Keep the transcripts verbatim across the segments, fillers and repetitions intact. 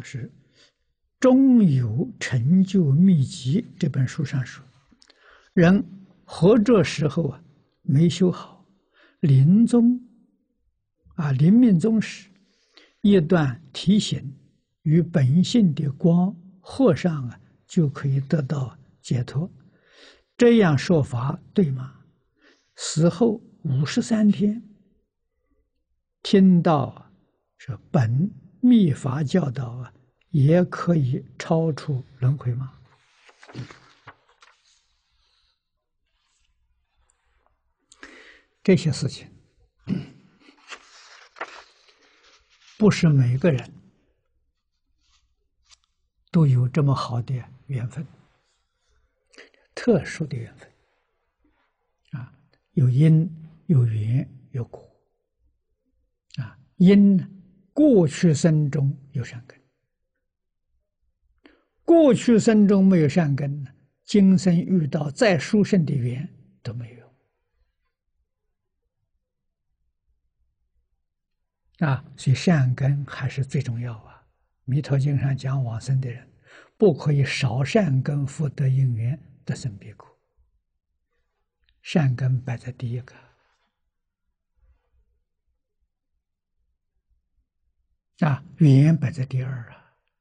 就是《中有成就秘籍》这本书上说，人活着时候啊没修好，临终啊临命终时，一段提醒与本性的光合上啊，就可以得到解脱。这样说法对吗？死后五十三天，听到说本密法教导啊，也可以超出轮回吗？这些事情不是每个人都有这么好的缘分，特殊的缘分啊，有因有缘有果啊。因呢，过去生中有善根，过去生中没有善根呢，今生遇到再殊胜的缘都没有啊。所以善根还是最重要啊。弥陀经上讲，往生的人不可以少善根福德因缘得生彼国，善根摆在第一个啊，缘摆在第二啊。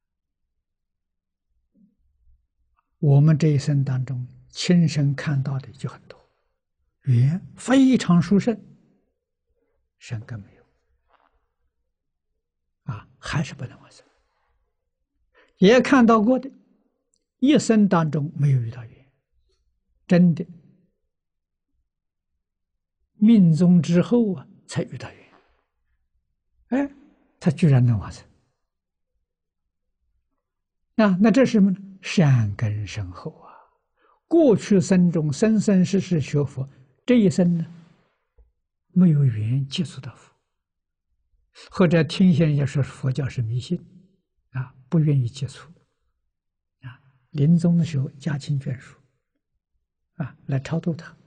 我们这一生当中亲身看到的就很多，缘非常殊胜，善根没有啊，还是不能往生。也看到过的，一生当中没有遇到缘，真的命中之后啊才遇到缘，哎，他居然能往生啊！那这是什么呢？善根深厚啊！过去生中生生世世学佛，这一生呢没有缘接触到佛，或者听见人家说佛教是迷信啊，不愿意接触啊，临终的时候家亲眷属啊来超度他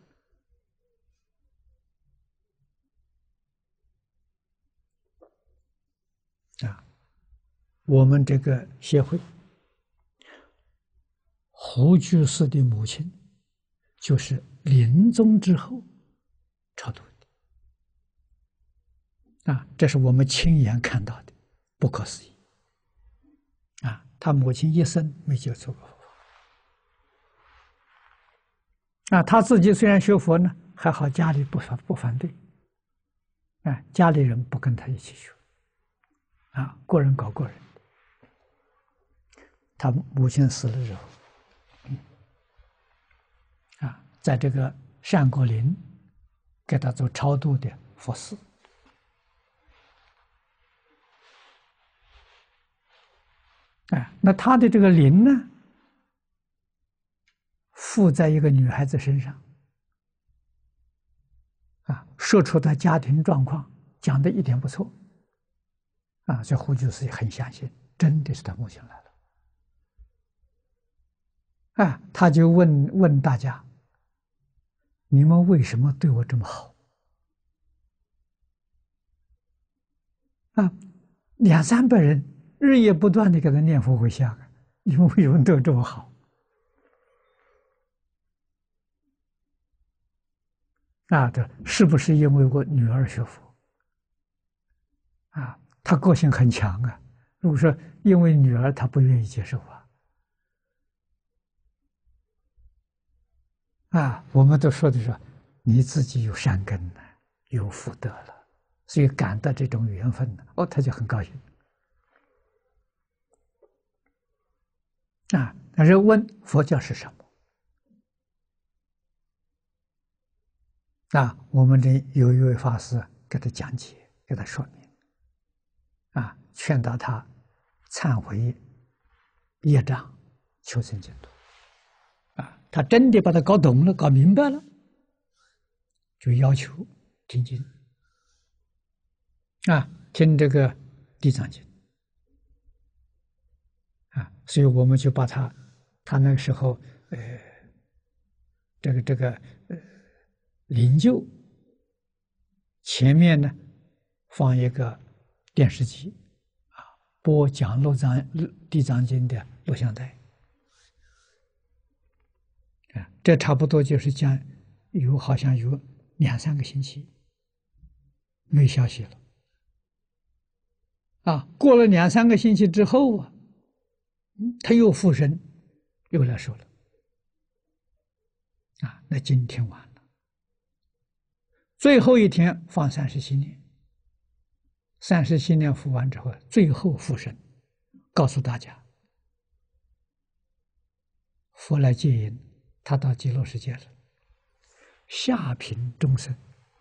啊。我们这个协会胡居士的母亲就是临终之后超度的啊，这是我们亲眼看到的，不可思议啊！他母亲一生没接触过佛啊，他自己虽然学佛呢，还好家里不反不反对，啊，家里人不跟他一起学啊，个人搞个人。他母亲死了之后，嗯，啊，在这个善果林给他做超度的佛事。哎，那他的这个灵呢，附在一个女孩子身上，啊，说出他家庭状况，讲的一点不错，啊，这胡居士也很相信，真的是他母亲来了。啊，他就问问大家：你们为什么对我这么好？啊，两三百人日夜不断的给他念佛回向，你们为什么对我这么好？啊，这是不是因为我女儿学佛？啊，她个性很强啊。如果说因为女儿，她不愿意接受啊。啊，我们都说的是，你自己有善根了，有福德了，所以感到这种缘分了，哦，他就很高兴。啊，但是问佛教是什么？啊，我们这有一位法师给他讲解，给他说明，啊，劝导他忏悔业障，求生净土。啊，他真的把它搞懂了，搞明白了，就要求听经，啊，听这个地藏经，啊，所以我们就把他，他那个时候，呃，这个这个呃灵柩前面呢放一个电视机，啊， 播讲《六藏地藏经》的录像带，啊，这差不多就是讲有好像有两三个星期没消息了，啊，过了两三个星期之后啊，他又附身，又来说了，啊，那今天完了，最后一天放三十七年。三十七年服完之后，最后附身，告诉大家，佛来接引，他到极乐世界了，下品众生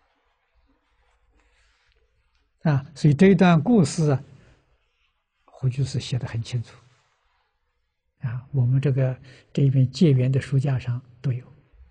啊。所以这一段故事啊，胡居士写得很清楚啊。我们这个这一本戒缘的书架上都有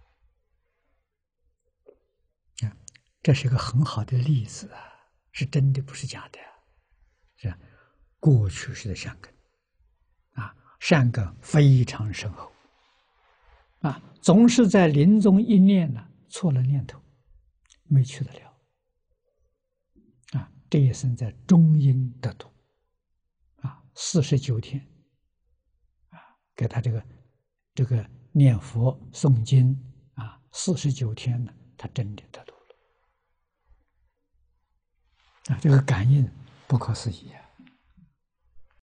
啊，这是一个很好的例子啊。是真的，不是假的，是吧？过去式的善根，啊，善根非常深厚，啊，总是在临终一念呢，错了念头，没去得了，啊，这一生在中阴得度，啊，四十九天，啊，给他这个这个念佛诵经啊，四十九天呢，他真的得度。啊，这个感应不可思议啊！